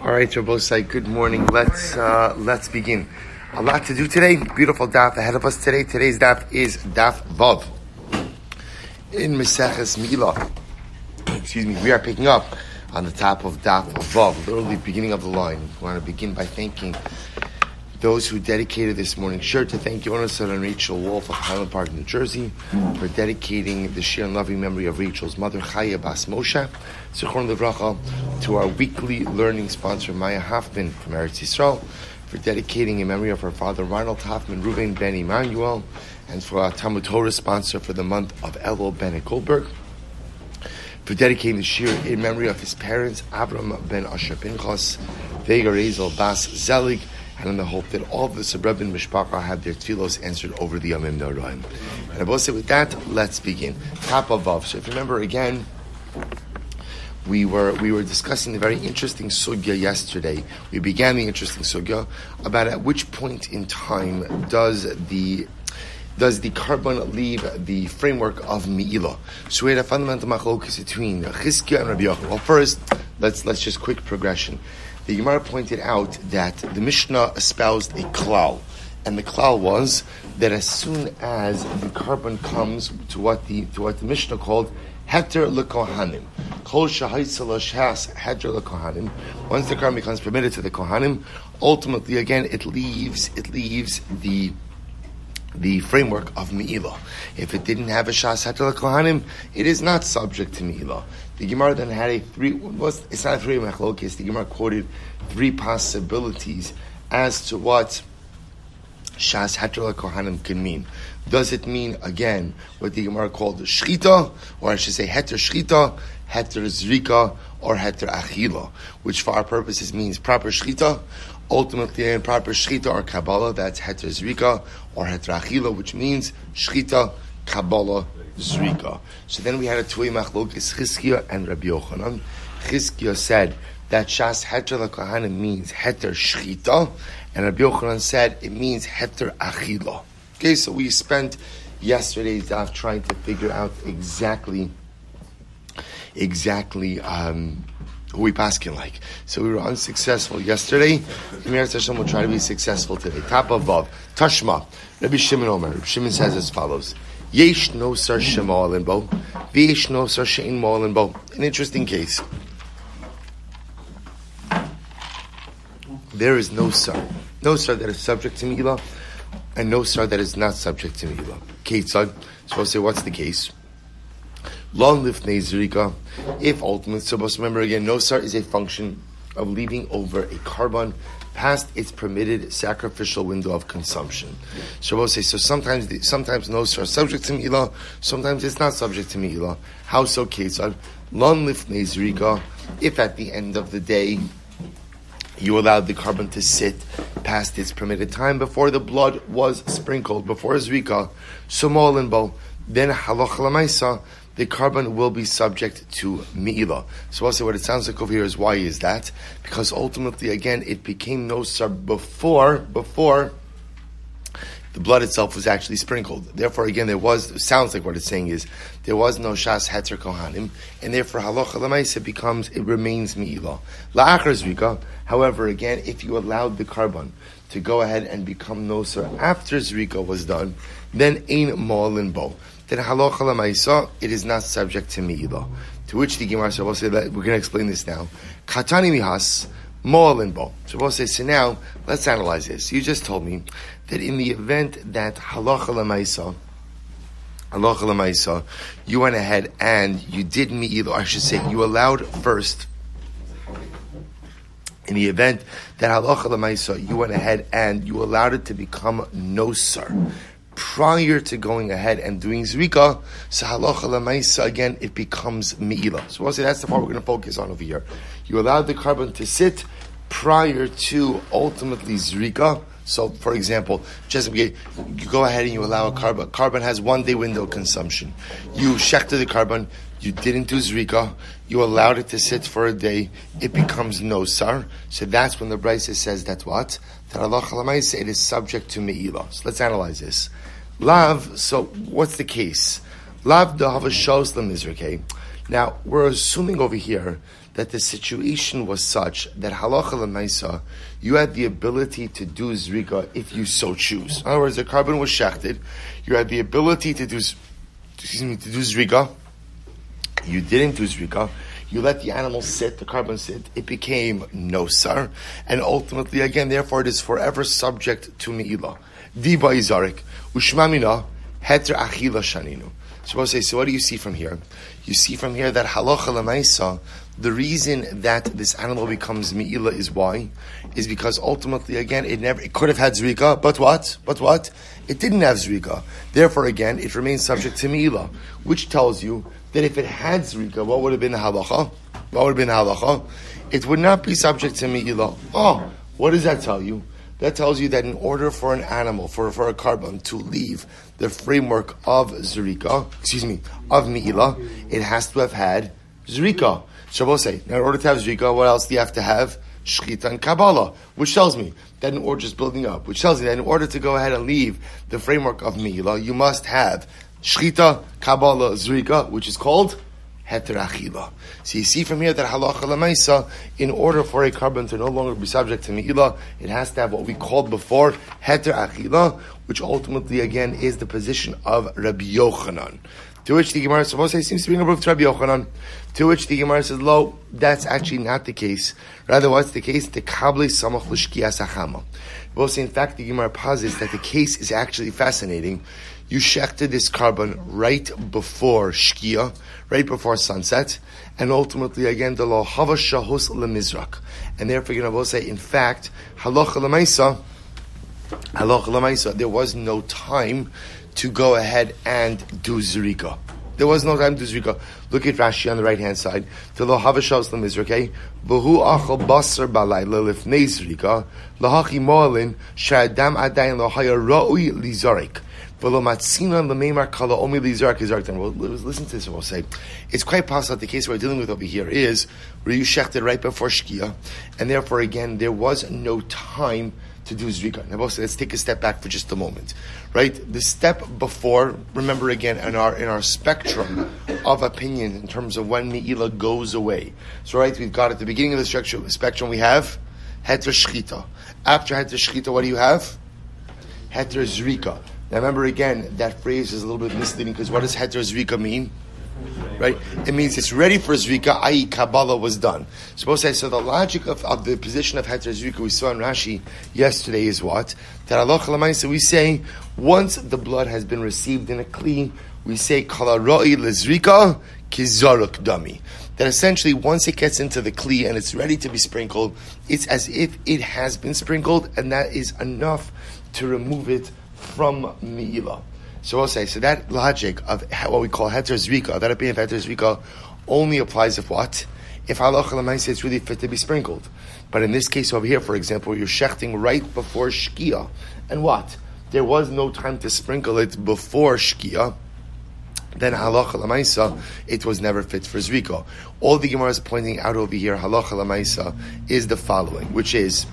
All right, Rabbosai, good morning. Let's begin. A lot to do today. Beautiful daf ahead of us today. Today's daf is daf Vav. In Maseches Milah, we are picking up on the top of daf Vav, literally beginning of the line. We want to begin by thanking those who dedicated this morning's shirt. To thank Yonasan and Rachel Wolf of Highland Park, New Jersey, for dedicating the shir and loving memory of Rachel's mother, Chaya Bas Moshe. Zichron Livracha, to our weekly learning sponsor, Maya Hoffman from Eretz Yisrael, for dedicating in memory of her father, Ronald Hoffman, Ruben Ben Emmanuel, and for our Talmud Torah sponsor for the month of Elul Bennett Goldberg, for dedicating the shir in memory of his parents, Avram Ben Asher Pinchas, Vega Rezel Bas Zelig, and in the hope that all of the suburban mishpacha have their tefillos answered over the Yamim Noraim. And I will say with that, let's begin. Top of Vav. So if you remember again, we were discussing the very interesting sugya yesterday. We began the interesting sugya about at which point in time does the carbon leave the framework of Me'ilah. So we had a fundamental machlokes between Chizkiah and Rabbi Yochanan. Well, first, let's just quick progression. The Gemara pointed out that the Mishnah espoused a klal, and the klal was that as soon as the carbon comes to what the Mishnah called heter lekohanim, kol shahaitzel shas heter lekohanim. Once the carbon becomes permitted to the kohanim, ultimately again it leaves the framework of Me'ilah. If it didn't have a shas heter lekohanim, it is not subject to Me'ilah. The Gemara then had it's not a three machlokes. The Gemara quoted three possibilities as to what shas heter lekohanim can mean. Does it mean, again, what the Gemara called shchita, or I should say heter shchita, heter zrika, or heter achila, which for our purposes means proper shchita. Ultimately, in proper shchita or kabbalah, that's heter zrika, or heter achila, which means shchita, kabbalah, zrika. So then we had a two-way machlokes, Chizkiah and Rabbi Yochanan. Chizkiah said that shas heter lekohanim means heter shchita, and Rabbi Yochanan said it means heter achila. Okay, so we spent yesterday's daf trying to figure out exactly who we paskin like. So we were unsuccessful yesterday. Emir Hashem will try to be successful today. Top of Vav. Tashma. Rabbi Shimon Omer. Rabbi Shimon says as follows. Yesh no sar shema alin bo. V'yesh no sar she'in mo alin bo. An interesting case. There is no sar. No sar that is subject to Me'ilah, and no sar that is not subject to Me'ilah. Ketzad. So I'll say, what's the case? Long lifnei zrika. If ultimately, so let's remember again, no sar is a function of leaving over a carbon past its permitted sacrificial window of consumption. So we'll say, so sometimes no sar is subject to Me'ilah, sometimes it's not subject to Me'ilah. How so, Ketzad? Long lifnei zrika. If at the end of the day you allowed the carbon to sit past its permitted time before the blood was sprinkled, before zrika, small and bo, then halacha l'maisa, the carbon will be subject to Me'ilah. So also what it sounds like over here is, why is that? Because ultimately, again, it became no sar before the blood itself was actually sprinkled. Therefore, again, sounds like what it's saying is, there was no shas heter kohanim, and therefore halacha l'maisa it remains Me'ilah. La'achar zrika, however, again, if you allowed the carbon to go ahead and become no sar after zrika was done, then ein mo'alin bo. Then halacha l'maisa, it is not subject to Me'ilah. To which the Gemara will say that we're going to explain this now. Katani mihas mo'alin bo. So we'll say, so now let's analyze this. You just told me that in the event that halacha l'maisa, you went ahead and you did Me'ilah, I should say, you allowed first. In the event that halacha l'maisa, you went ahead and you allowed it to become no sar prior to going ahead and doing zrika, so halacha l'maisa, again, it becomes Me'ilah. So we'll say that's the part we're going to focus on over here. You allowed the carbon to sit prior to ultimately zrika. So, for example, just you go ahead and you allow a carbon. Carbon has 1 day window consumption. You shechted the carbon. You didn't do zrika. You allowed it to sit for a day. It becomes no sar. So that's when the Brisa says that what? That halacha l'maisa, it is subject to Me'ilah. So let's analyze this. Lav. So what's the case? Lav dahava shos l'mizrake. Now we're assuming over here that the situation was such that halacha l'maisa, you had the ability to do zrika if you so choose. In other words, the carbon was shechted, you had the ability to do zrika. You didn't do zrika. You let the animal sit, the carbon sit. It became nosar, and ultimately, again, therefore, it is forever subject to me'ilah. Diba izarik ushmamina heter achila shaninu. Suppose say, so what do you see from here? You see from here that halacha l'maisa, the reason that this animal becomes me'ilah is why? Is because ultimately, again, it could have had zrika, but what? It didn't have zrika. Therefore, again, it remains subject to me'ilah, which tells you that if it had zrika, what would have been the halacha? It would not be subject to me'ilah. Oh, what does that tell you? That tells you that in order for an animal, for a carbon to leave the framework of zrika, of me'ilah, it has to have had zrika. Shabbos say, now in order to have zrika, what else do you have to have? Shchita and Kabbalah, which tells me that in order, just building up, which tells me that in order to go ahead and leave the framework of me'ilah, you must have Shchita, Kabbalah, Zrika, which is called Heter Achila. So you see from here that halacha l'maisa, in order for a carbon to no longer be subject to me'ilah, it has to have what we called before Heter Achila, which ultimately again is the position of Rabbi Yochanan. To which the Gemara seems to bring a proof to Rabbi Yochanan. To which the Gemara says, "Lo, that's actually not the case. Rather, what's the case? The Kabli Samach L'Shkias Achama." Both in fact, the Gemara posits that the case is actually fascinating. You shechted this carbon right before Shkia, right before sunset, and ultimately again the law Hava Shahus LeMizrak. And therefore, you're going to say, in fact, Halacha L'Maisa, there was no time to go ahead and do Zrika. There was no time to do Zrika. Look at Rashi on the right hand side. The lo Hava Shahus LeMizrak, okay? V'hu achal basar balayla lifnei Zrika, lahachi mo'alin, sha'adam adayin lo haya ra'ui lizarik. Listen to this and we'll say, it's quite possible that the case we're dealing with over here is where you shechted right before Shkia, and therefore again, there was no time to do Zrika. Now, let's take a step back for just a moment. Right? The step before, remember again, in our spectrum of opinion in terms of when Me'ilah goes away. So right, we've got at the beginning of the spectrum, we have Heter Shchita. After Heter Shchita, what do you have? Heter Zrika. Now remember again, that phrase is a little bit misleading because what does Heter Zrika mean? Right? It means it's ready for Zrika, i.e. Kabbalah was done. Suppose I say, so the logic of the position of Heter Zrika we saw in Rashi yesterday is what? That halacha l'maisa we say, once the blood has been received in a kli, we say, Kala ro'i l'zrika kizaruk dami. That essentially once it gets into the kli and it's ready to be sprinkled, it's as if it has been sprinkled and that is enough to remove it from me'ilah. So we'll say, so that logic of what we call heter zrika, that opinion of heter zrika, only applies if what? If halacha l'maisa it's really fit to be sprinkled. But in this case over here, for example, you're shechting right before shkia, and what? There was no time to sprinkle it before shkia. Then halacha l'maisa, it was never fit for zrika. All the Gemara is pointing out over here, halacha l'maisa, is the following, which is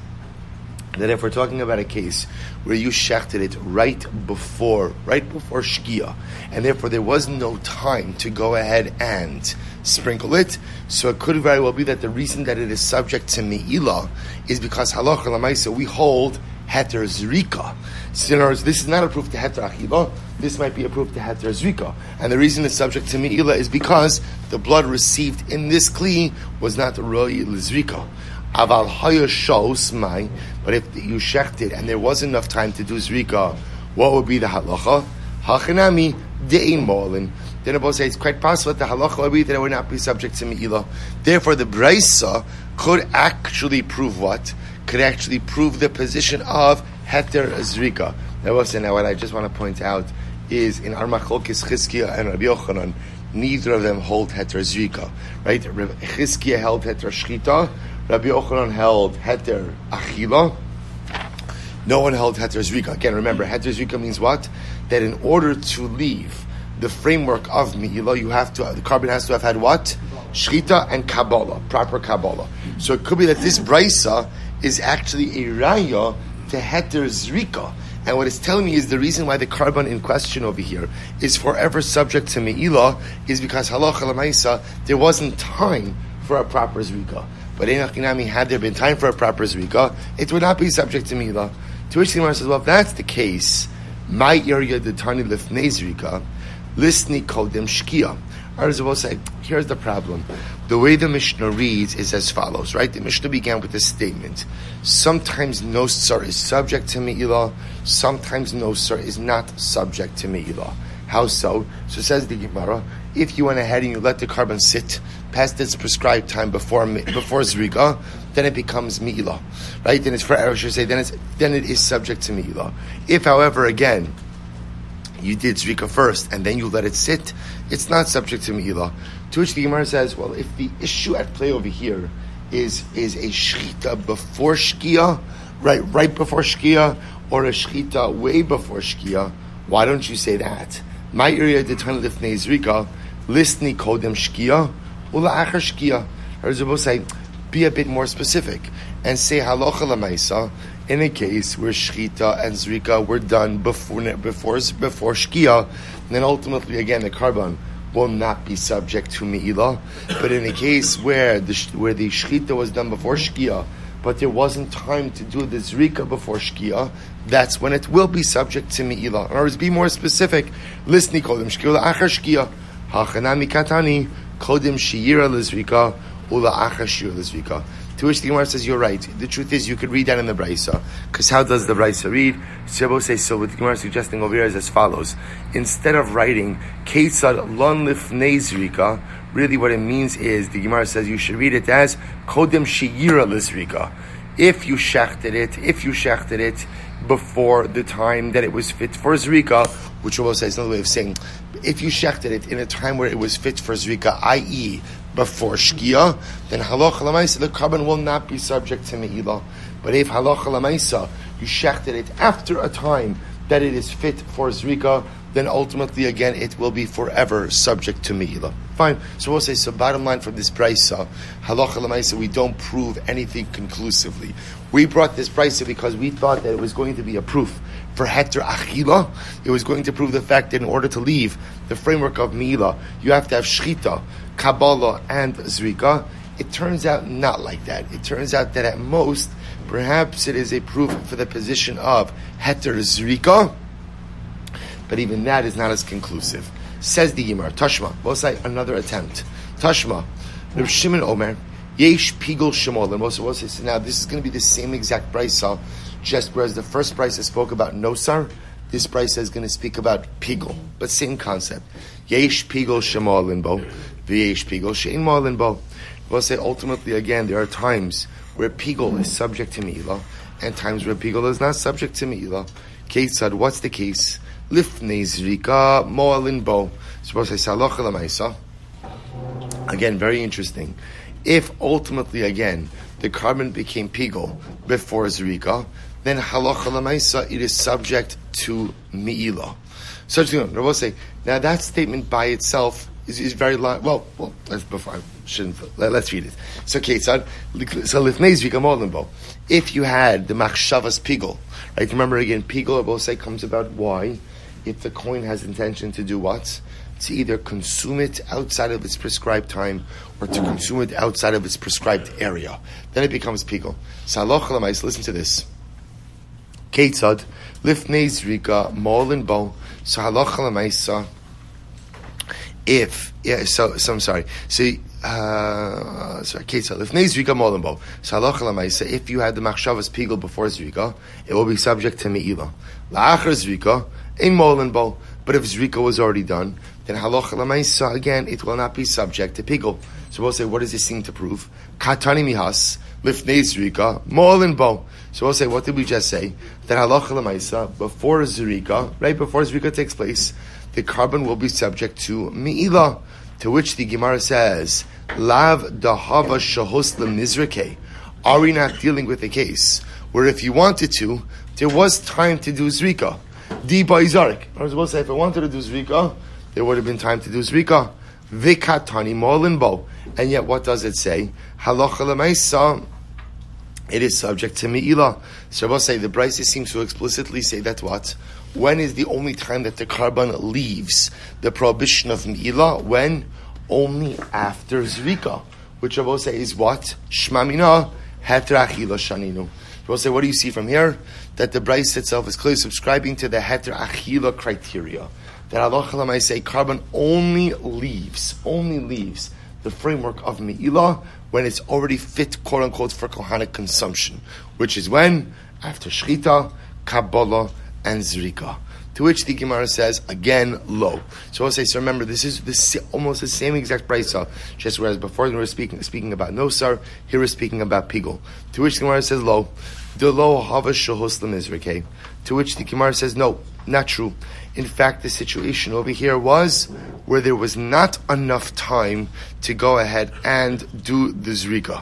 that if we're talking about a case where you shechted it right before Shkia, and therefore there was no time to go ahead and sprinkle it, so it could very well be that the reason that it is subject to Me'ilah is because halacha l'maisa we hold Heter Zrika. So in other words, this is not a proof to Heter Achila, this might be a proof to Heter Zrika. And the reason it's subject to Me'ilah is because the blood received in this Kli was not Ro'i L'Zrika. Aval haya shos mai, but if you shechted and there was enough time to do zrika, what would be the halacha? Hachanami de'in mo'alin. Then Abba says it's quite possible that the halacha would be that it would not be subject to me'ilah. Therefore, the brisa could actually prove what? Could actually prove the position of heter zrika. Now what I just want to point out is in our machlokes Chizkiya and Rabbi Yochanan, neither of them hold heter zrika. Right? Chizkiya held heter shchita. Rabbi Yochanan held Heter Achila. No one held Heter Zrika. Again, remember, Heter Zrika means what? That in order to leave the framework of Me'ilah, the carbon has to have had what? Shchita and Kabbalah, proper Kabbalah. So it could be that this Brisa is actually a Raya to Heter Zrika. And what it's telling me is the reason why the carbon in question over here is forever subject to Me'ilah is because halacha l'maisa there wasn't time for a proper zrika. But had there been time for a proper zrika, it would not be subject to mi'ilah. To which the Gemara says, well, if that's the case, my area the tani lifnei zrika, listni kodem shkia. Others will say, here's the problem. The way the Mishnah reads is as follows, right? The Mishnah began with a statement. Sometimes nosar is subject to mi'ilah, sometimes nosar is not subject to mi'ilah. How so? So says the Gemara, if you went ahead and you let the carbon sit past its prescribed time before zrika, then it becomes mi'ilah, right? Then it's for I should say, then it is subject to mi'ilah. If, however, again, you did zrika first and then you let it sit, it's not subject to mi'ilah. To which the Gemara says, well, if the issue at play over here is a shchita before shkia, right before shkia, or a shchita way before shkia, why don't you say that? My area determined lifnei zrika, listni kodem shkia, ula achar shkia. Or as both say, be a bit more specific and say halacha lamaisa in a case where shchita and zrika were done before shkia, then ultimately again the carbon will not be subject to mi'ilah. But in a case where the shchita was done before shkia, but there wasn't time to do the zrika before shkia, that's when it will be subject to mi'ilah. In other words, be more specific. Listni kodem shkia ula achar shkia, hachanami katani kodem shiyira lezrika ula achar shiyira lezrika. To which the Gemara says, you're right. The truth is, you could read that in the Braisa. Because how does the Braisa read? Shabo says, so what the Gemara is suggesting over here is as follows. Instead of writing, Keitzad lon lifnei zrika, really what it means is, the Gemara says, you should read it as, Kodem sheyira lizrika. If you shechted it before the time that it was fit for zrika, which Shabo says another way of saying, if you shechted it in a time where it was fit for zrika, i.e., before shkia, then halacha lamaisa, the carbon will not be subject to me'ilah. But if halacha lamaisa, you shechted it after a time that it is fit for zrika, then ultimately again it will be forever subject to me'ilah. Fine. So we'll say, so bottom line from this brisa, halacha lamaisa, we don't prove anything conclusively. We brought this brisa because we thought that it was going to be a proof for heter achila. It was going to prove the fact that in order to leave the framework of me'ilah, you have to have shchita, Kabbalah, and zrika. It turns out not like that. It turns out that at most, perhaps it is a proof for the position of heter zrika, but even that is not as conclusive. Says the Gemara, Tashma, we'll say another attempt. Tashma, Reb Shimon Omer, Yesh Pigul Shemol, and we'll say, so now this is going to be the same exact brisa, just whereas the first brisa spoke about nosar, this brisa is going to speak about pigul, but same concept. Yesh Pigul Shemol in bo, V'yesh Pigul Shein Mol in bo. We'll say ultimately again, there are times where pigul is subject to mi'ilah, and times where pigul is not subject to mi'ilah. Keitzad, what's the case? Lifnei zrika mo'alin bo. Suppose I say halacha lamaisa. Again, very interesting. If ultimately again the carbon became pigul before zrika, then halacha lamaisa it is subject to mi'ilah. So I will say now that statement by itself is very long. Well, let's read it. So Keitzad, so lifnei zrika mo'alin bo. If you had the machshavas pigul, right? Remember again, pigul I will say comes about why. If the coin has intention to do what? To either consume it outside of its prescribed time or to consume it outside of its prescribed area. Then it becomes pigul. So halacha l'mais, listen to this. Keitzad, lifnei zrika, mo'alin bo. So halacha l'maisa, I'm sorry. Keitzad, lifnei zrika, mo'alin bo. So halacha l'maisa, if you had the machshavas pigul before zrika, it will be subject to me'ilah. La'achar zrika, in mo'alin bo. But if zrika was already done, then halacha l'maisa, again, it will not be subject to pigul. So we'll say, what does this seem to prove? Katani mihas, lifnei zrika, mo'alin bo. So we'll say, what did we just say? That halacha l'maisa, before zrika, right before zrika takes place, the carbon will be subject to me'ilah. To which the Gemara says, lav dahava shahos lemnizrike. Are we not dealing with a case where if you wanted to, there was time to do zrika? Di ba'izarek. I was supposed to say, if I wanted to do zrika, there would have been time to do zrika. Vikatani mo'alin bo. And yet, what does it say? Halacha l'maisa, it is subject to me'ilah. So I will say, the Brisa seems to explicitly say that what? When is the only time that the carbon leaves the prohibition of me'ilah? When? Only after zrika. which Rabbi say is what? Shmamina heter achila shaninu. Rabbi say, what do you see from here? That the Bryce itself is clearly subscribing to the heter achila criteria. That halacha l'maaseh say carbon only leaves the framework of me'ilah when it's already fit, quote unquote, for kohanic consumption, which is when? After shchita, kabbalah, and zrika. To which the Gemara says, again, lo. So I'll say, so remember, this is almost the same exact brisa, just whereas before we were speaking about nosar, here we're speaking about pigul. To which the Gemara says, lo. De lo hava shahus lemizrike. To which the Gemara says, no, not true. In fact, the situation over here was where there was not enough time to go ahead and do the zrika.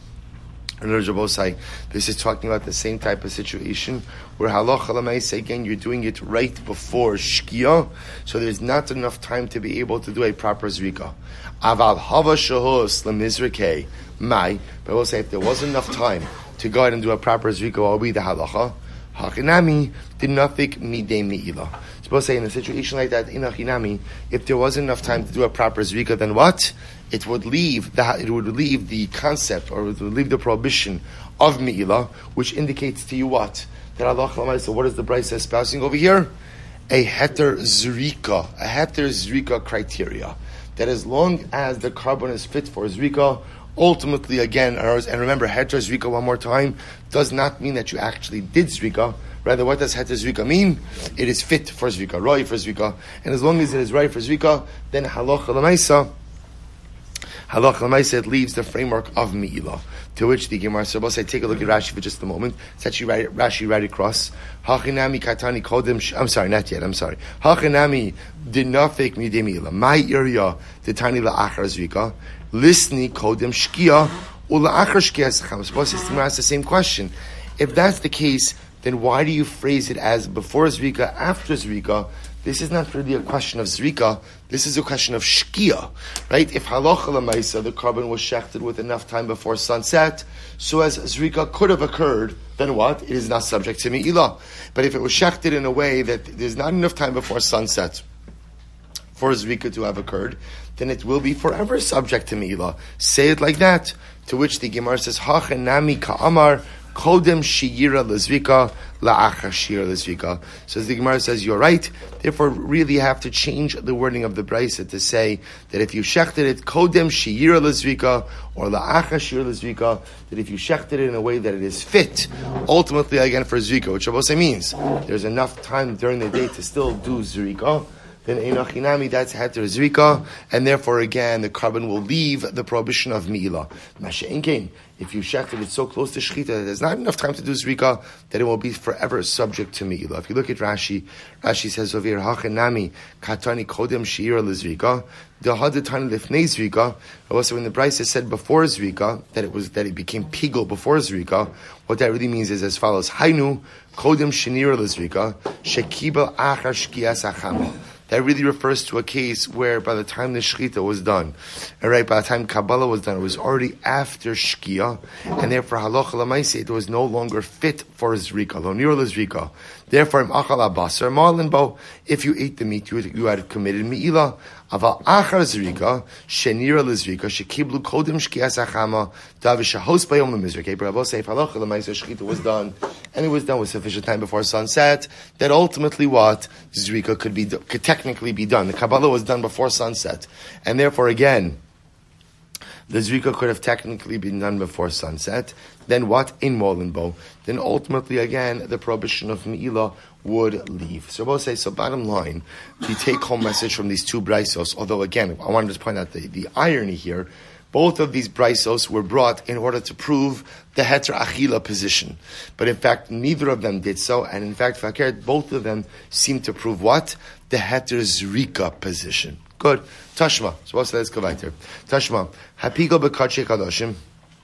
This is talking about the same type of situation where halacha l'maaseh, again, you're doing it right before shkia, so there's not enough time to be able to do a proper zrika. Aval hava shahus lemizrike mai, but we'll say if there wasn't enough time to go ahead and do a proper zrika, what will be the halacha? Hachinami dinafik midei me'ilah. Suppose say in a situation like that, in Hachinami, if there wasn't enough time to do a proper zrika, then what? It would leave the concept, or it would leave the prohibition of me'ilah, which indicates to you what? That Allah, so what is the Bryce espousing over here? A heter zrika criteria. That as long as the carbon is fit for zrika, ultimately, again, and remember, heter zrika one more time, does not mean that you actually did zrika. Rather, what does heter zrika mean? It is fit for zrika, roi for zrika. And as long as it is right for zrika, then halacha l'maaseh, it leaves the framework of me'ilah. To which the Gemara says, say, take a look at Rashi for just a moment. It's actually Rashi right across. Hachinami katani kodem. I'm sorry, not yet. I'm sorry. Hachinami dinafik midei me'ilah. My area detani la'achar zrika. Listening kodem shkia ula'achar shkia secham. Suppose the Gemara asks the same question. If that's the case, then why do you phrase it as before zrika, after zrika? This is not really a question of zrika. This is a question of shkia, right? If halacha l'maaseh, the carbon was shechted with enough time before sunset, so as zrika could have occurred, then what? It is not subject to me'ilah. But if it was shechted in a way that there's not enough time before sunset for zrika to have occurred, then it will be forever subject to me'ilah. Say it like that. To which the Gemara says, Hachenami ka'amar kodem shiyira lezrika la'achar shiyira lezrika. So the Gemara says, you're right. Therefore, really have to change the wording of the brisa to say that if you shechted it kodem shiyira lezrika or la'achar shiyira lezrika, that if you shechted it in a way that it is fit, ultimately again for zrika, which Rabbi means there's enough time during the day to still do zrika, then Einachinami, that's heter zrika, and therefore again the carbon will leave the prohibition of me'ilah. Masha'inkein, if you shechted it so close to shechita that there's not enough time to do zrika, that it will be forever subject to me'ilah. If you look at Rashi says over here, Hachinami katani kodem she'ira lezrika, the hadatani lifnei zrika. Also, when the Brisa said before zrika that it became pigul before zrika, what that really means is as follows: Hainu kodem shenira lezrika shekibel achar shkias achama. That really refers to a case where by the time the shechita was done, all right, by the time Kabbalah was done, it was already after shkia, and therefore halacha l'maaseh, it was no longer fit for zrika, lo nir l'zrika. Therefore, im achal abasar ma'alin bo, if you ate the meat, you had committed me'ilah. Aval achar zrika, shenira l'zrika, shekiblu kodem shkias achama, davish shahos bayom l'mizrika. But I will say, if halacha l'maaseh shechita was done, and it was done with sufficient time before sunset, that ultimately what? Zrika could technically be done. The Kabbalah was done before sunset. And therefore, again, the zrika could have technically been done before sunset. Then what? In Molenbo. Then ultimately, again, the prohibition of me'ilah would leave. So we'll say, so bottom line, the take-home message from these two brisos, although again, I wanted to point out the irony here, both of these brisos were brought in order to prove the heter achila position. But in fact, neither of them did so. And in fact, both of them seem to prove what? The heter zrika position. Good. Tashma. So let's go back there. Tashma. Hapigo b'kadshe kadoshim.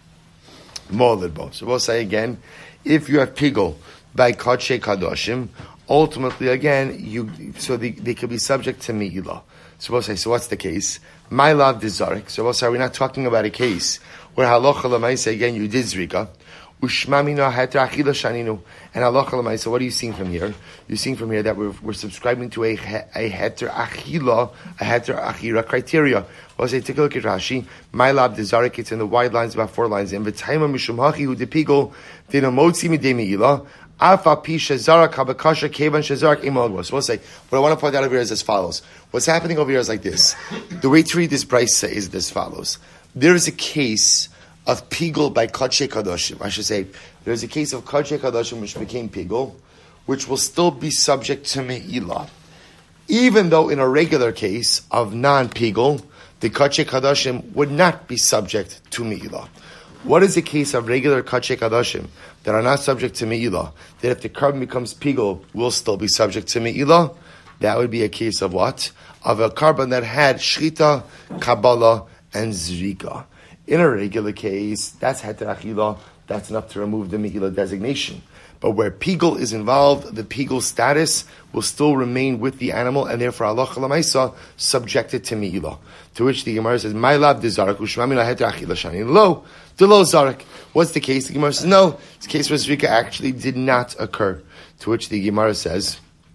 Molidbo. So we'll say again, if you have pigol by kadshe kadoshim, ultimately again, they could be subject to me'ilah. So we'll say, so what's the case? My love dizarik. So we'll say, we're not talking about a case where halacha l'maaseh, again, you did zrika, Ushmamina heter achila shaninu. And halacha l'maisa, what are you seeing from here? You're seeing from here that we're subscribing to a heter achira criteria. Well, say, take a look at Rashi. My lab, the Zarik, it's in the wide lines, about 4 lines. And v'taima mishum hachi hu depigol, dinamotzi midei me'ilah. Afa pisha zarak habakasha kevan shazarak imol. So we'll say, what I want to point out over here is as follows. What's happening over here is like this. The way to read this brisa is as follows. There is a case of pigul by Kodshe Kadoshim. I should say, there's a case of Kodshe Kadoshim which became pigul, which will still be subject to me'ilah. Even though in a regular case of non-pigul, the Kodshe Kadoshim would not be subject to me'ilah. What is the case of regular Kodshe Kadoshim that are not subject to me'ilah? That if the carbon becomes pigul, will still be subject to me'ilah? That would be a case of what? Of a carbon that had shrita, kabbalah, and zrika. In a regular case, that's heter achila, that's enough to remove the me'ilah designation. But where pigul is involved, the pigul status will still remain with the animal, and therefore halacha l'maisa subjected to me'ilah. To which the Gemara says, "My lab de zarak ushmamina heter achila shani lo de lo zarak." What's the case? The Gemara says, "No, it's a case where zrika actually did not occur." To which the Gemara says,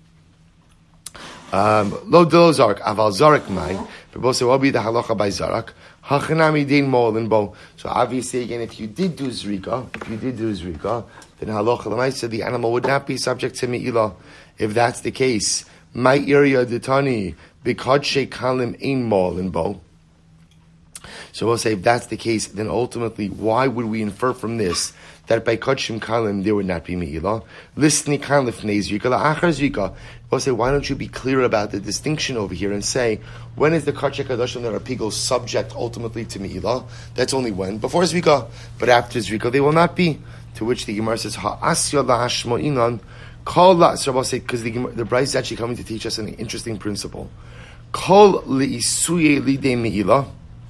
"Lo de lo zarak aval zarak mai." But both say, "What will be the halacha by zarak?" Hachanami din molin bo. So obviously, again, if you did do zrika, then halacha l'maisa, the animal would not be subject to me'ilah. If that's the case, my area detani b'kodshe kalim ein molin bo. So we'll say, if that's the case, then ultimately, why would we infer from this that by kodshim kalim there would not be me'ilah? Listening kan lifnei zrika la'achar zrika. We'll say, why don't you be clear about the distinction over here and say, when is the kodshe kadoshim that are pigul subject ultimately to me'ilah? That's only when. Before zrika, but after zrika they will not be. To which the Gemara says, ha'asya la'ashmo'inan kol la. So we'll say, because the Brayz is actually coming to teach us an interesting principle. Kol li'isuye lidei me'ilah.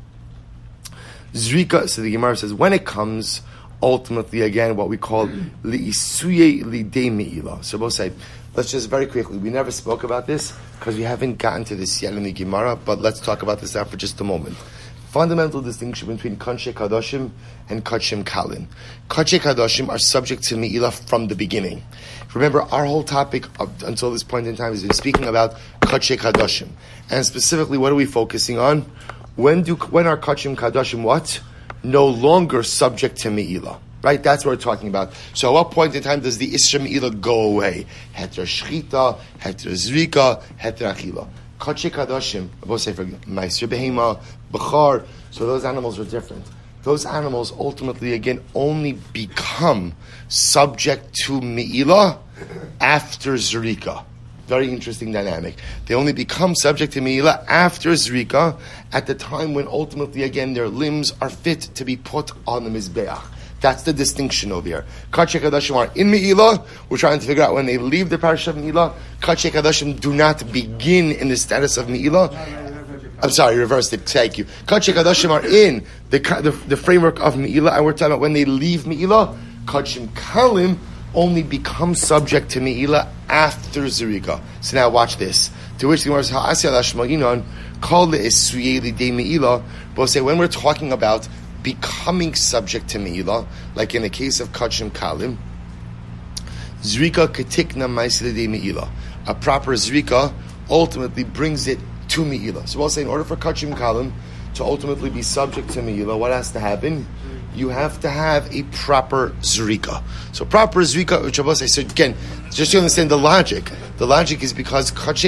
Zrika, so the Gemara says, when it comes, ultimately, again, what we call li'isuye lidei me'ilah. So we'll say, let's just very quickly, we never spoke about this, because we haven't gotten to this yet in the Gemara, but let's talk about this now for just a moment. Fundamental distinction between Kodshe Kadoshim and Kodshim Kalim. Kodshe Kadoshim are subject to me'ilah from the beginning. Remember, our whole topic until this point in time has been speaking about Kodshe Kadoshim. And specifically, what are we focusing on? When are Kodshim Kadoshim what? No longer subject to me'ilah. Right? That's what we're talking about. So at what point in time does the Isra me'ilah go away? Heter shchita, heter zrika, heter achila. Kodshe Kadoshim, both say for Meiser Behema, Bechar, so those animals are different. Those animals ultimately, again, only become subject to me'ilah after zrika. Very interesting dynamic. They only become subject to me'ilah after zrika, at the time when ultimately, again, their limbs are fit to be put on the mizbeach. That's the distinction over here. Kodshe Kadoshim are in me'ilah. We're trying to figure out when they leave the parish of me'ilah. Kodshe Kadoshim do not begin in the status of me'ilah. I'm sorry, reversed it. Thank you. Kodshe Kadoshim are in the framework of me'ilah, and we're talking about when they leave me'ilah. Kodshim Kalim only become subject to me'ilah after zrika. So now watch this. To which the Gemara says, "Ha'asya lashma'inon kol le'esuyei lidei me'ilah." But say when we're talking about becoming subject to me'ilah, like in the case of Kodshim Kalim, zrika ketikna ma'aseh lidei me'ilah. A proper zrika ultimately brings it to me'ilah. So we'll say in order for Kodshim Kalim to ultimately be subject to me'ilah, what has to happen? You have to have a proper zrika. So proper zrika, which I will say, so again, just to understand the logic is because Kodshim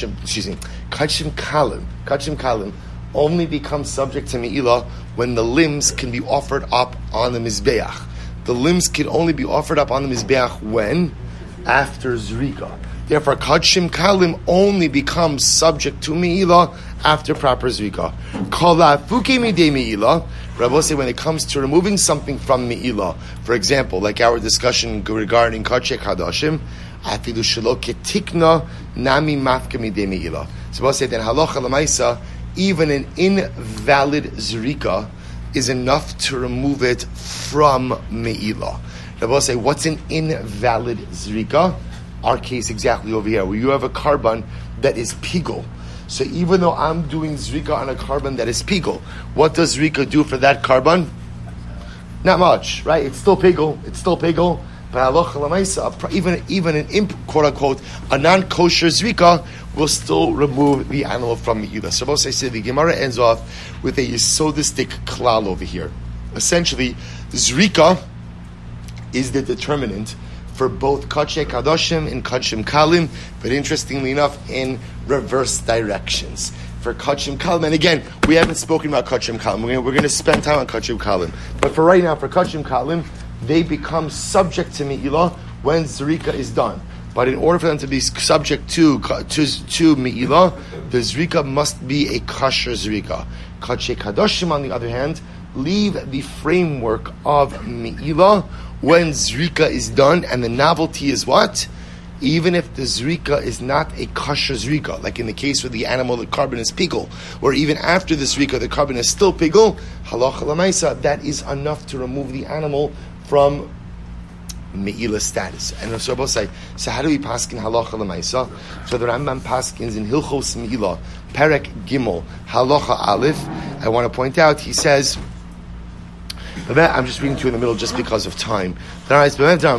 Kalim only becomes subject to me'ilah when the limbs can be offered up on the mizbeach. The limbs can only be offered up on the mizbeach when? After zrika. Therefore, Kodshim Kalim only becomes subject to me'ilah after proper zrika. Kala fuke midei me'ilah. Rabbi will say when it comes to removing something from me'ilah, for example, like our discussion regarding Kodshe Kadoshim, afilu shelo ketikna nami mafke midei me'ilah. So we'll say then halacha l'maisa, even an invalid zrika is enough to remove it from me'ilah. Rabbi will say, what's an invalid zrika? Our case exactly over here, where you have a carbon that is pigul. So even though I'm doing zrika on a carbon that is pigul, what does zrika do for that carbon? Not much, right? It's still pigul. But halacha l'maisa, even an quote unquote a non-kosher zrika will still remove the animal from me'ilah. So, most I say the Gemara ends off with a yesodistic klal over here. Essentially, zrika is the determinant for both Kachei Kadoshim and Kachim Kalim, but interestingly enough, in reverse directions. For Kachim Kalim, and again, we haven't spoken about Kachim Kalim. We're going to spend time on Kachim Kalim. But for right now, for Kachim Kalim, they become subject to Me'ilah when Zrika is done. But in order for them to be subject to Me'ilah, the Zrika must be a kosher Zrika. Kachei Kadoshim, on the other hand, leave the framework of Me'ilah when Zrika is done, and the novelty is what? Even if the Zrika is not a kosher Zrika, like in the case where the animal, the carbon is pigul, or even after the Zrika, the carbon is still pigul, halacha l'maisa, that is enough to remove the animal from Me'ilah status. And so both say, so how do we paskin halacha l'maisa? So the Rambam paskins in Hilchos Me'ilah, Perek Gimel, halacha Aleph. I want to point out, he says, I'm just reading to you in the middle just because of time. Shas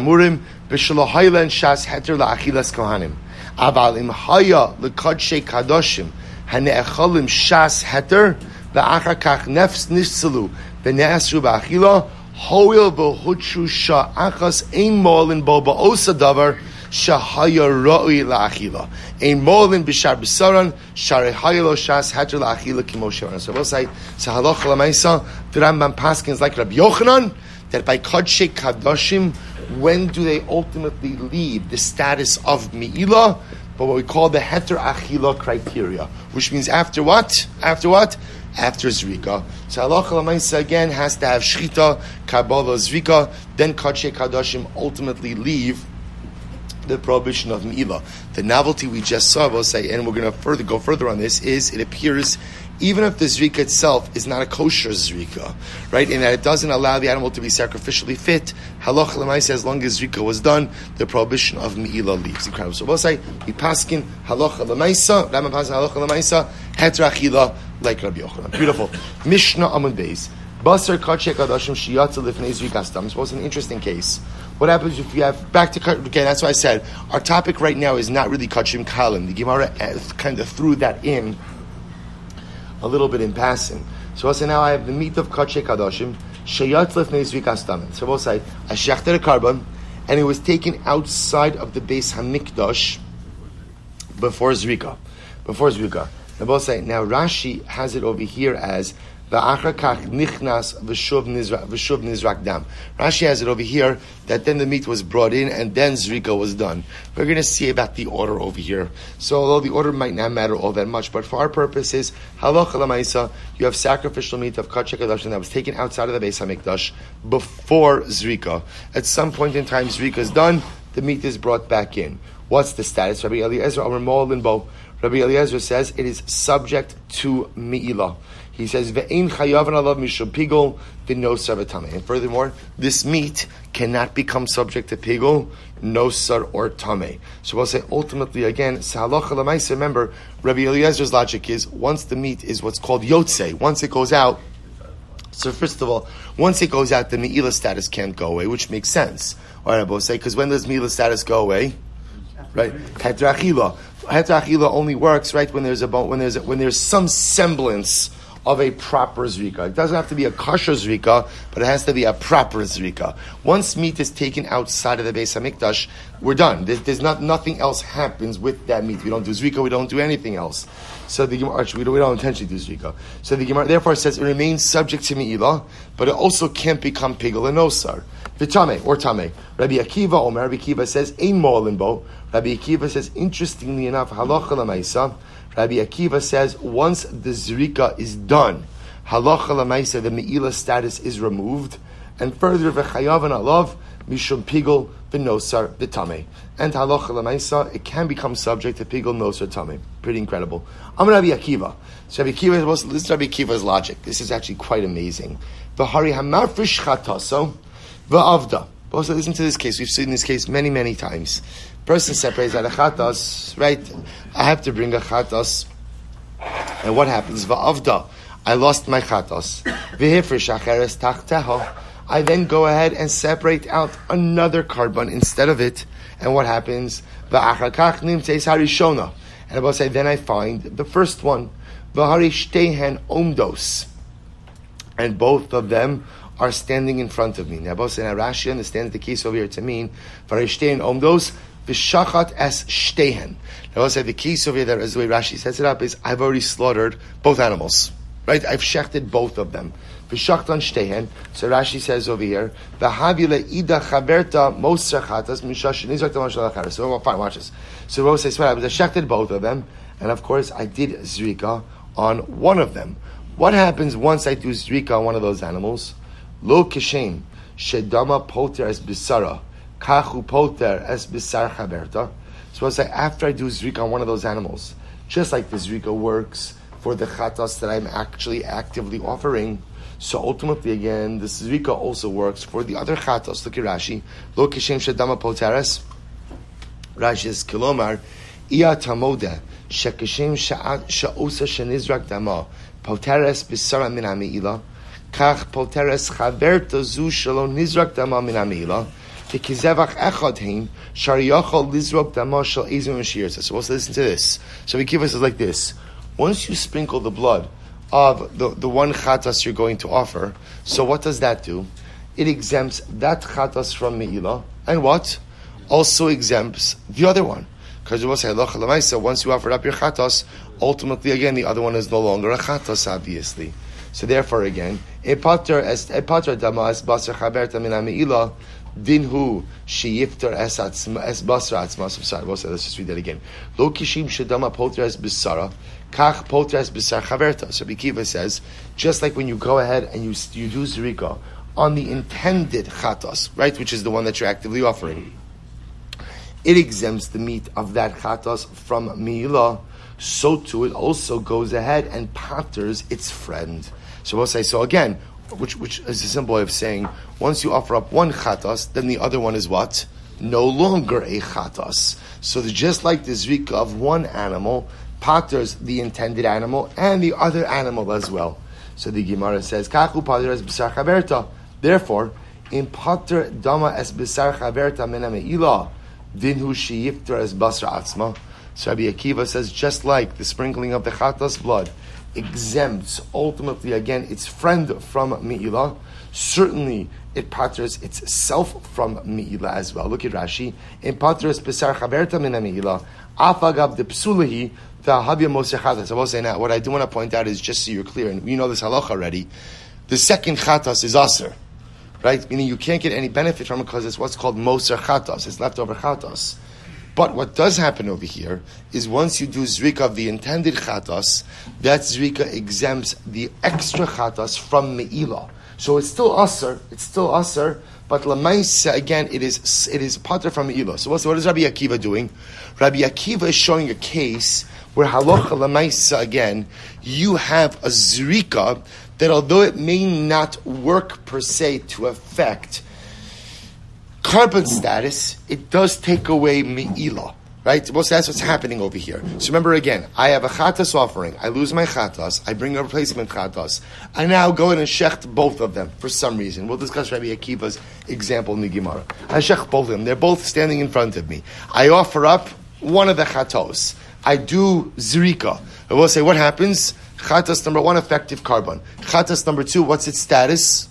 heter la'achilas kohanim. Aval im haya l'kadshe kadoshim hane'echalim shas heter v'achar kach nefs nifsalu v'ne'asru ba'achila hoil v'hutshu sha'achas ein molin bo ba'osa davar shahaya ra'ui la'achila ein molin b'shar b'saran shari hayalo shas heter la'achila kimoshe. So we'll say, so halacha l'maisa, the Rambam paskins like Rabbi Yochanan, that by Kadshe Kadoshim, when do they ultimately leave the status of Me'ilah? But what we call the Heter Achila criteria, which means after what? After Zrika. So halacha l'maisa again has to have Shchita, Kabbalah, Zrika, then Kadshe Kadoshim ultimately leave the prohibition of Me'ilah. The novelty we just saw, we'll say, and we're going to go further on this, is it appears even if the Zrika itself is not a kosher Zrika, right, and that it doesn't allow the animal to be sacrificially fit, halacha l'maisa, as long as Zrika was done, the prohibition of Me'ilah leaves. Incredible. So we'll say, we paskin halacha l'maisa, Rambam paskin halacha l'maisa, heter achila, like Rabbi Yochanan. Beautiful. Mishnah Amud Beis. Basar Kachei Kadoshim Shiyatza Lifnei Zrikas Dam. This was an interesting case. What happens if you have back to again? That's why I said our topic right now is not really Kachim Kalim. The Gemara kind of threw that in a little bit in passing. So we'll say now I have the meat of Kachei Kadoshim Shiyatza Lifnei Zrikas Dam. So we'll say I shechted a carbon, and it was taken outside of the Beis Hamikdash before Zrika. And we'll say now Rashi has it over here as V'achar kach nichnas v'shuv nizrak dam. Rashi has it over here that then the meat was brought in and then Zrika was done. We're going to see about the order over here. So although the order might not matter all that much, but for our purposes, halacha l'maisa, you have sacrificial meat of Kachei Kadoshim that was taken outside of the Beis Hamikdash before Zrika. At some point in time, Zrika is done, the meat is brought back in. What's the status? Rabbi Eliezer Amar Mo'alin Bo. Rabbi Eliezer says it is subject to Me'ilah. He says, "Ve'ein chayavan alav mishum pigul v'nosar v'tamei." And furthermore, this meat cannot become subject to pigul, nosar, or tamei. So we'll say ultimately again, halacha l'maisa. Remember, Rabbi Eliezer's logic is once the meat is what's called yotzei, once it goes out. So first of all, once it goes out, the me'ilah status can't go away, which makes sense. All right, I both say because when does me'ilah status go away? Right, heter achila. Heter achila only works right when there's some semblance of a proper zrika. It doesn't have to be a kosher zrika, but it has to be a proper zrika. Once meat is taken outside of the Beis Hamikdash, we're done. There's nothing else happens with that meat. We don't do zrika. We don't do anything else. So the Gemara, we don't intentionally do zrika. So the Gemara therefore says it remains subject to me'ilah, but it also can't become pigul and nosar. V'tamei or tamei. Rabbi Akiva Omer. Rabbi Akiva says ein mo'alin bo. Rabbi Akiva says interestingly enough, halacha l'maisa. Rabbi Akiva says once the zrika is done, halacha l'maisa, the me'ilah status is removed, and further v'chayavan alav mishum pigul v'nosar v'tamei. And halacha l'maisa, it can become subject to pigul, nosar, tamei. Pretty incredible. I'm Rabbi Akiva. So Rabbi Akiva, listen to Rabbi Akiva's logic. This is actually quite amazing. V'hari hamarfish chataso v'avda. Also, listen to this case. We've seen this case many, many times. Person separates out a chatas, right? I have to bring a chatas. And what happens? Va'avda. I lost my chatas. V'hifrish acheres tachteho. I then go ahead and separate out another carbon instead of it. And what happens? And I will say, then I find the first one. Omdos. And both of them are standing in front of me. Now, Rashi understands the case over here to mean Omdos v'shachat es shtehen. Now, the case over here, that is the way Rashi sets it up, is I've already slaughtered both animals. Right? I've shechted both of them. V'shachtan shtehen. So Rashi says over here, v'havile ida chaverta moser chatas mishash nizrak tamashal acharas. So fine, watch this. So Rashi says, I shechted both of them, and of course I did zrika on one of them. What happens once I do zrika on one of those animals? Lo kishem shedama poter es bisara kachu poter es bisar chaverta. So I'll say, after I do zrika on one of those animals, just like the zrika works for the chatas that I'm actually actively offering, so ultimately again, the zrika also works for the other chatas. Look at Rashi. Lo kishem shedama poteres. Rashi says, kilomar iya tamoda shekishem sha'osa shenizrak dama poteres bisara min ha'me'ila kach poteres chaverta zu shelo nizrak dama min ha'me'ila v'kizevach echad hein shariyachol lizrak dama shel ezim v'shirta. So let's listen to this. So we give us like this. Once you sprinkle the blood of the one chatas you're going to offer, so what does that do? It exempts that chatas from me'ilah, and what? Also exempts the other one. Because we'll say, once you offered up your chatas, ultimately again, the other one is no longer a chatas, obviously. So therefore again, epater dama es basar chaberta min ha'me'ilah, dinhu sheyifter es basar atzmas. I'm sorry, let's just read that again. Lo kishim shedama poter es bisara, kach poter es bisar chaverta. So Bikiva says, just like when you go ahead and you do zrika on the intended chatas, right, which is the one that you're actively offering, it exempts the meat of that chatas from me'ilah, so too it also goes ahead and patters its friend. So we'll say, so again, which is a simple way of saying, once you offer up one chatas, then the other one is what? No longer a chatas. So just like the zrika of one animal patters the intended animal and the other animal as well. So the Gemara says, Kachu pater es b'sar chaverta. Therefore, in pater dama es b'sar chaverta min ha'me'ilah, dinhu sheyifter es basar atzma. So Rabbi Akiva says, just like the sprinkling of the chatas blood exempts ultimately again its friend from me'ilah, certainly it patters itself from me'ilah as well. Look at Rashi. In patters besar chaverta min me'ilah, afagav de psulahi v'ahavya moser chatas. I will say now, what I do want to point out is, just so you're clear, and we know this halacha already, the second chatas is aser, right? Meaning you can't get any benefit from it because it's what's called moser chatas, it's leftover chatas. But what does happen over here is once you do zrika of the intended chatas, that zrika exempts the extra chatas from me'ilah. So it's still aser, but lamaisa again it is pater from me'ilah. So what is Rabbi Akiva doing? Rabbi Akiva is showing a case where halacha lamaisa again, you have a zrika that although it may not work per se to affect carbon status, it does take away me'ilah, right? Well, so that's what's happening over here. So remember again, I have a chatas offering. I lose my chatas. I bring a replacement chatas. I now go in and shecht both of them for some reason. We'll discuss Rabbi Akiva's example in the Gemara. I shecht both of them. They're both standing in front of me. I offer up one of the chatos. I do zrika. I will say, what happens? Chatas number one, effective carbon. Chatas number two, what's its status?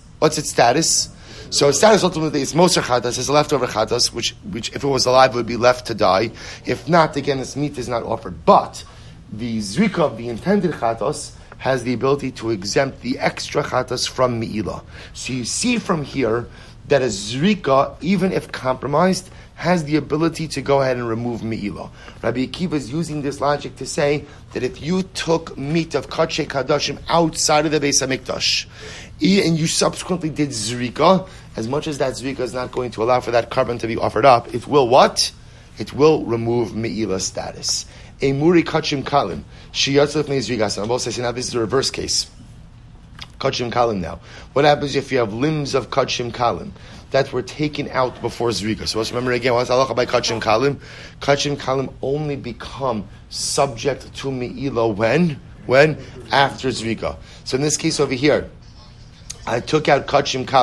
So its status ultimately is moser chatas, it's a leftover chatas, which if it was alive would be left to die. If not, again, this meat is not offered. But the zrika of the intended chatas has the ability to exempt the extra chatas from me'ilah. So you see from here that a zrika, even if compromised, has the ability to go ahead and remove me'ilah. Rabbi Akiva is using this logic to say that if you took meat of Kachei Kadashim outside of the Beis HaMikdash, and you subsequently did zrika, as much as that zrika is not going to allow for that carbon to be offered up, it will what? It will remove me'ilah status. A muri kachim kalim, shiyatzef neizrigas. I'm also saying now this is a reverse case. Kachim kalim now. What happens if you have limbs of kachim kalim that were taken out before zrika? So let's remember again, what's halacha by kachim kalim? Kachim kalim only become subject to me'ilah when? After zrika. So in this case over here, I took out kachim kalim.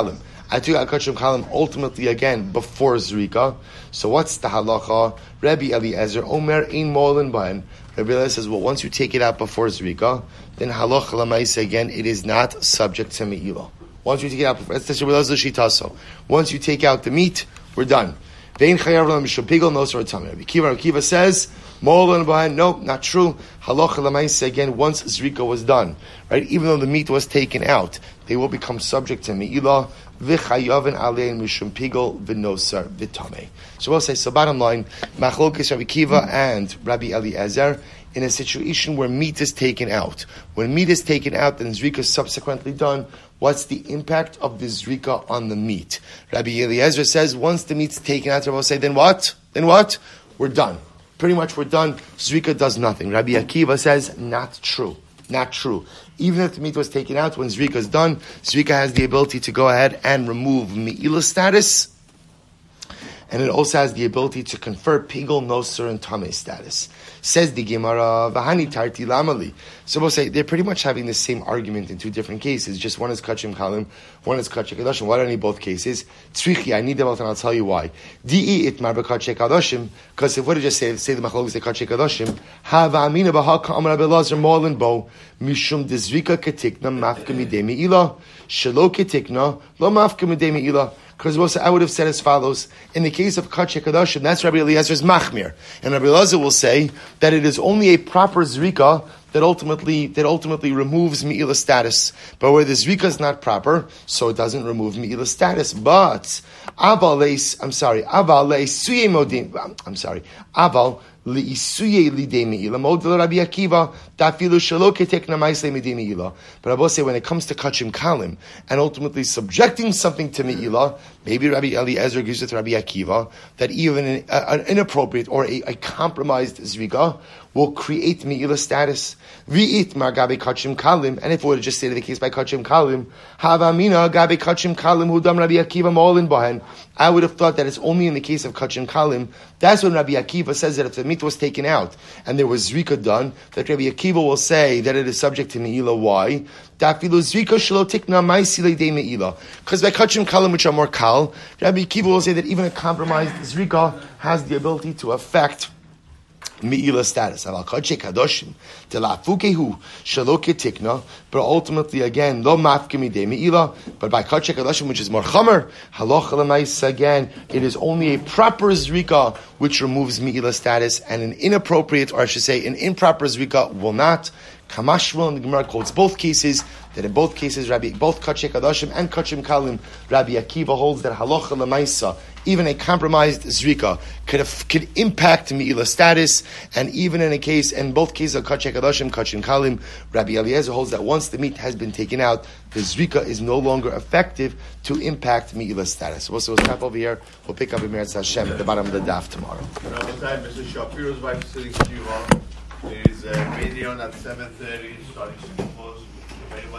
I took out kachim kalim ultimately again before zrika. So what's the halacha? Rabbi Eliezer Omer ein molin bain. Rabbi Eliezer says, well, once you take it out before zrika, then halacha lamaisa again, it is not subject to me'ilah. Once you take it out, that's Rabbi Eliezer shitaso. Once you take out the meat, we're done. Vein chayav l'mishum pigel no sort of tamei. Rabbi Kiva says, molin bain. No, not true. Halacha lamaisa again, once zrika was done, right? Even though the meat was taken out, they will become subject to me'ilah. V'chayavin alein mishum pigel v'nosar v'tamei. So we'll say, so bottom line, machlokes Rabbi Kiva and Rabbi Eliezer in a situation where meat is taken out. When meat is taken out and zrika is subsequently done, what's the impact of the zrika on the meat? Rabbi Eliezer says, once the meat's taken out, we'll say, then what? We're done. Pretty much we're done. Zrika does nothing. Rabbi Akiva says, not true. Not true. Even if the meat was taken out, when zrika is done, zrika has the ability to go ahead and remove me'ilah status, and it also has the ability to confer pigel, noser, and tameh status. Says the Gemara, v'hani tarti lamali. So we'll say they're pretty much having the same argument in two different cases. Just one is kachim kalim, one is kachim kadoshim. Why don't I need both cases? Tzrichi, I need them both, and I'll tell you why. Di'i itmar b'kachim kadoshim, because if we just say the machlokes say kachim kadoshim, ha v'amina b'ha ka'amar abelazar molin bo, mishum dezrika ketikna mafka midei me'ilah, shelo ketikna lo mafka midei me'ilah. Because I would have said as follows: in the case of Kacheh Kadoshim, that's Rabbi Eliezer's machmir, and Rabbi Eliezer will say that it is only a proper zrika that ultimately removes me'ilah status. But where the zrika is not proper, so it doesn't remove me'ilah status. But aval Li'isuye lidei me'ilah, model Rabbi Akiva, dafilu shelo ketekna ma'aseh midei me'ilah. But I will say, when it comes to kachim kalim, and ultimately subjecting something to me'ilah, maybe Rabbi Eliezer agrees with Rabbi Akiva, that even an inappropriate or a compromised zrika will create me'ilah status. V'it mar gabe kachim kalim, and if we were to just say the case by kachim kalim, havamina gabe kachim kalim hudam Rabbi Akiva ma'olin bahen, I would have thought that it's only in the case of kachim kalim. That's when Rabbi Akiva says that if the meat was taken out and there was zrika done, that Rabbi Akiva will say that it is subject to me'ilah. Why? Because by kachim kalim, which are more kal, Rabbi Akiva will say that even a compromised zrika has the ability to affect me'ilah status. But ultimately, again, lo mafke midei me'ilah. But by kacheh kadoshim, which is more chamer, halacha l'maisa, again, it is only a proper zrika which removes me'ilah status, and an inappropriate, or I should say, an improper zrika will not. Kamashval, and the Gemara quotes both cases, that in both cases, both kacheh kadoshim and kachim kalim, Rabbi Akiva holds that halacha l'maisa, even a compromised zrika could impact me'ilah status, and even in both cases of kacheh kadoshim, kachim kalim, Rabbi Eliezer holds that once the meat has been taken out, the zrika is no longer effective to impact me'ilah status. So we'll stop over here. We'll pick up in Meretz Hashem at the bottom of the daf tomorrow. Mr. Shapiro's wife sitting Shiva. There is a video at 7:30 starting to close.